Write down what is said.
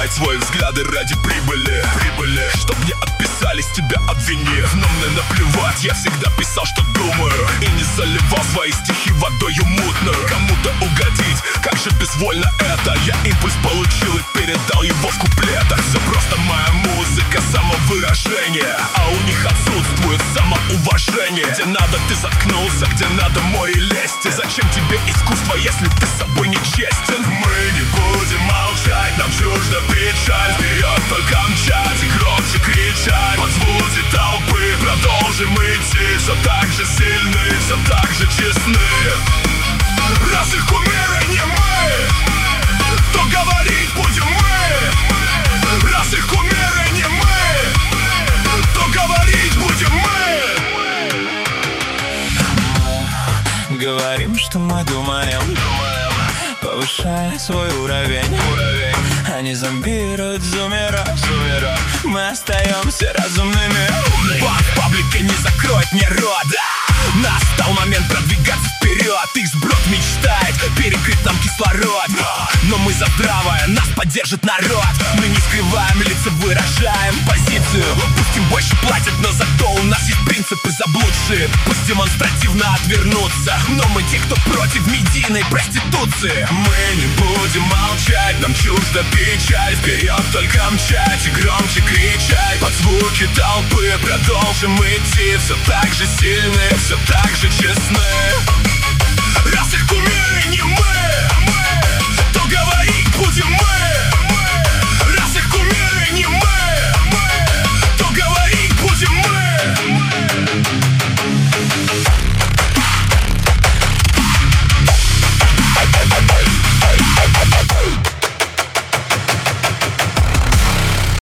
менять свои взгляды ради прибыли. Чтоб не отписались, тебя обвинив. Но мне наплевать, я всегда писал, что думаю, и не заливал свои стихи водою мутную. Кому-то угодить, как же безвольно это. Я импульс получил и передал его в куплетах. Все просто моя музыка, самовыражение, а у них отсутствует самоуважение. Где надо, ты заткнулся, где надо, мой лезть. И зачем тебе искусство, если ты с собой не честен? Мы не будем молчать, нам чужда печаль. Вперед только мчать и громче кричать. Под звуки толпы продолжим идти. Все так же сильны, все так же честны. Раз их кумиры не мы, то говорить будем мы. Раз их кумиры не мы, то говорить будем мы. Мы говорим, что мы думаем, повышая свой уровень. Они зомбируют, зумеров. Мы остаемся разумными. Бан в паблике не закроет мне рода. Настал момент продвигаться вперед. Их сброд мечтает перекрыть нам кислород. Но мы за здравое, нас поддержит народ. Мы не скрываем лица, выражаем позицию. Пусть им больше платят, но зато у нас есть принципы заблудшие. Пусть демонстративно отвернутся, но мы те, кто против медийной проституции. Мы не будем молчать, нам чужда печаль. Вперед только мчать и громче кричать. Под звуки толпы продолжим идти. Все так же сильны, все так же